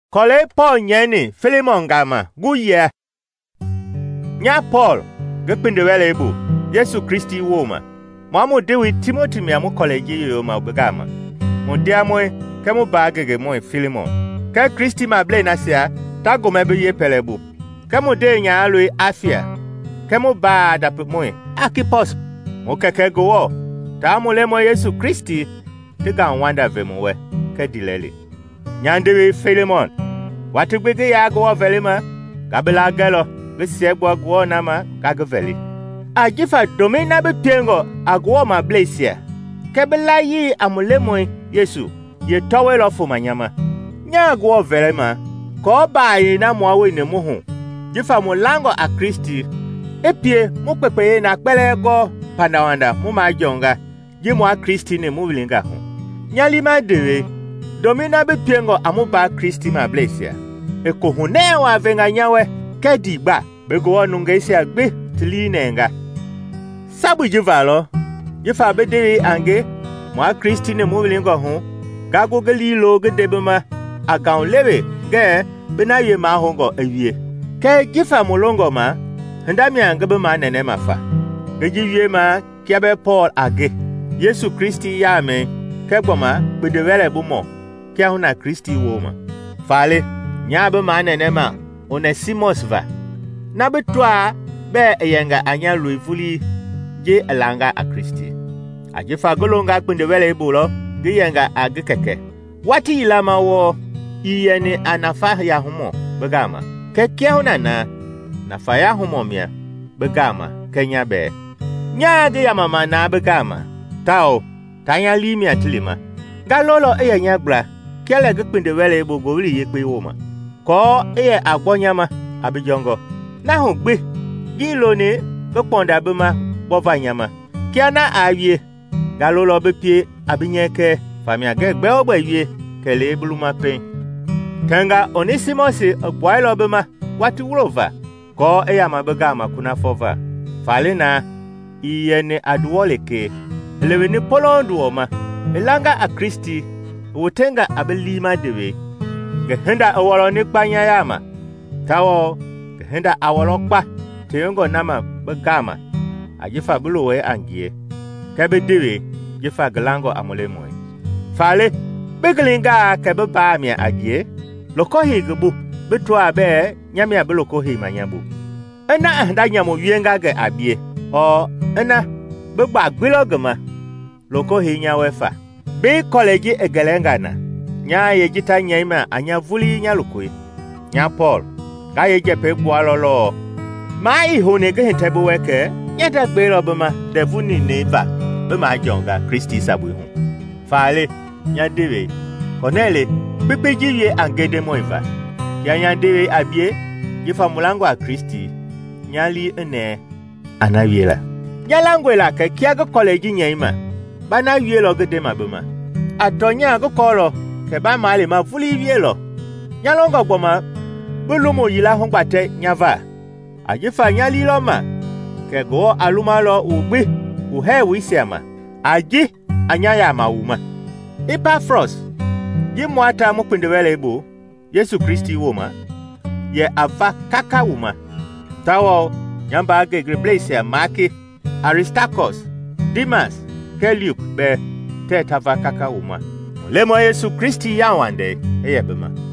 Kole Paul nyeni Philemon gama guye. Nya Paul gepinde wele ibu Yesu Kristi woma. Mwamu dewi Timothy mi amu koleji yo ma ubegama. Mundia moe kemu bagege moe Philemon. Ke Kristi ma ble nasia tago mebe ye pelebu. Kemu de nya alui afia. Kemu ba dape moe Akipos. Mukeke gowo. Ta mule mo Yesu Kristi tiga wanda vemuwe ke dilele. Nyandewe Philemon. Watugbege ya gowo velima. Gabela gelo. Besiegbo gowo nama kagveli. Ajifa domina betengo agwo ma blesia. Kebela yi amulemo Yesu ye towelo fu manyama. Nya agwo velema. Ko ba yi na mwawe ne muhu. Jifa mulango a Kristi. Epie mu pepe na kpelego pandawanda mu majonga. Jimu a Kristi ne mu wilinga hu. Nyalima dewe domina betengo amuba Kristi ma blesia. Eko hune wa venga nyawe kedigba bego nunga isi agbe tilinenga. Sabu jivalo jifa bediri ange mwa Kristi ne mu wilinga hu. Gago galilo gedebema agan lewe ge bena ye ma hongo ewie. Ke jifa mulongo ma ndami angebe ma nene mafa. Gejiwie ma kiabe Paul age. Yesu Kristi yame kegboma bedewele bumo kia huna Kristi woma. Fale nyabe ma nene ma Onesimus va. Nabe twa be yenga anya luifuli je alanga a Kristi. Ajifa golonga kwendewele ibulo ge yenga age keke. Wati ilama wo iyene anafa ya humo begama. Ke kia huna na nafa ya humo mia begama kenya be. Nyage ya mama na begama. Tao tanya limi atilima. Galolo eye nyagbra kele gepinde wele ibu gowili yekpe woma. Ko eye agbonyama abijongo. Na hugbe gilo ne geponda bema bova nyama. Kiana awie galolo bepie abinyeke famia gegbe ogbewie kele buluma pen. Kenga Onesimus ogboilo bema wati wulova. Ko eye mabegama kuna fova. Falena iyene aduoleke lewini polondu oma elanga a Kristi wotenga abelima dewe gehenda awolo ni kpanya yama tawo gehenda awolo kpa teyongo nama begama ajifa buluwe angie kebe dewe jifa galango amulemoy fale begelinga kebe ba mi agie lokohi gebu betwa be nyami abelokohi manyabu ena nda nyamo wienga ge abie o ena begba gbelogama loko hinya wefa be college egelengana nya yejita nyaima anya vuli nya lokoi nya Paul ga yeje pe bualolo ma ihone ge hetebe weke nya da gbelo bema devuni neva be ma jonga Kristi sabu hu fale nya dewe konele bebeji ye angede moiva nya dewe abie yifa mulango a Kristi nyali ene anawiela nya langwela ke kiago college nyaima bana wielo gede mabuma atonya go kolo ke ba male ma fuli wielo nyalongo gboma bulumo yila hongbate nyava ajifa nyali loma ke go alumalo ugbi uhe wisiama aji anyaya mawuma Epafros jimwata mupindewele ibu Yesu Kristi woma ye ava kaka wuma tawo nyamba age greblese maki Aristarchus Demas Keliuk be te tava kaka uma. Lemo Yesu Kristi yawande eyebema.